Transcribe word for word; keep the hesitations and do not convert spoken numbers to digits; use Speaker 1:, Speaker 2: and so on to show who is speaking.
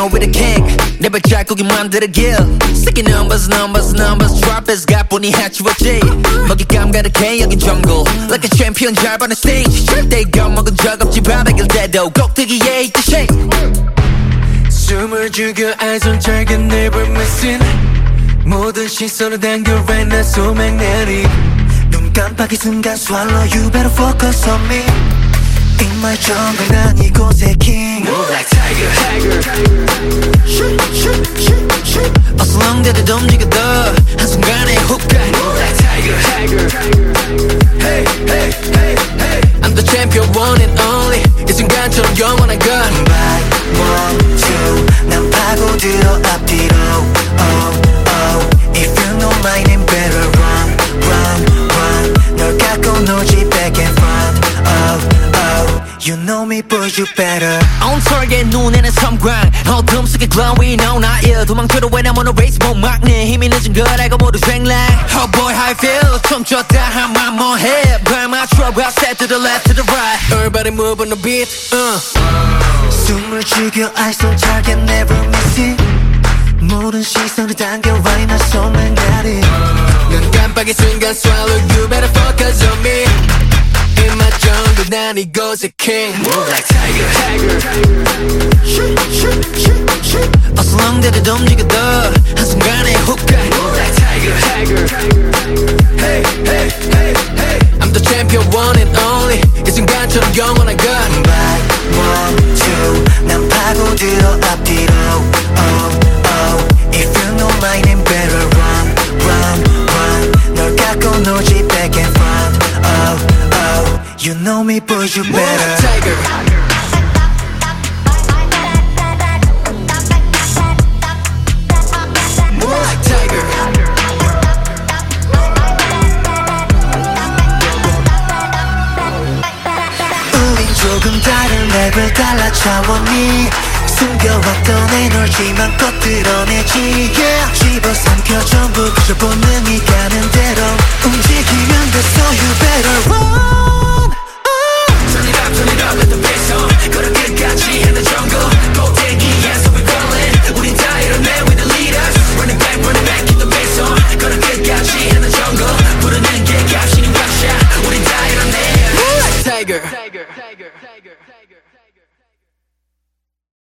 Speaker 1: now with a king 내 발자국이 만들어길 Sticky numbers numbers numbers Drop as 가뿐히 해치웠지 먹잇감 가득해 여긴 jungle Like a champion 잘 버는 stage 절대 겁먹은 적 없지 바닥일 때도 꼭대기에 있듯이
Speaker 2: 숨을 죽여 eyes on target never missing 모든 시선을 당겨 right now 소맥 내리 눈 깜빡이 순간 swallow you better focus on me In my jungle 난 이곳의 king Move like tiger, tiger.
Speaker 1: Shoot, shoot, shoot, shoot 어슬렁대도 움직여도 한순간에 hook 가
Speaker 2: Move like tiger, tiger. Hey, hey, hey, hey
Speaker 1: I'm the champion one and only 이 순간처럼 영원한 건
Speaker 2: Back, one, two 난 파고들어 앞뒤로 Oh, oh If you know my name better run, run, run 널 갖고 놀지 back and front Oh, You know me but you better
Speaker 1: On target 눈에는 섬광 어둠 속에 glowing on 나일 도망쳐도 왜 나 모노 race 못 막네 힘이 늦은 걸 알고 모두 쟁랑 Oh boy how I feel 춤췄다 한번 more hip 발 맞춰 well set to the left to the right Everybody move on the beat uh.
Speaker 2: 숨을 죽여 eyes on target never miss it 모든 시선을 당겨 right now 손만 가리
Speaker 1: 눈 깜빡이 순간 swallow you better focus on me In my jungle 난 이곳의 king
Speaker 2: Move like tiger, tiger.
Speaker 1: Shoot, shoot, shoot, shoot 어슬렁대도 움직여도 한순간에 hook 가
Speaker 2: Move like tiger, tiger. Hey, hey, hey, hey
Speaker 1: I'm the champion one and only 이 순간처럼 영원한 건
Speaker 2: Back, one, two 난 파고들어 앞뒤로 Oh, oh If you know my name better run, run, run 널 갖고 놀지 back and front Oh, oh You know me but you better
Speaker 1: Tiger Move like tiger
Speaker 2: 우린 조금 다른 랩을 갈라 차원이 숨겨왔던 에너지만 껏 드러내지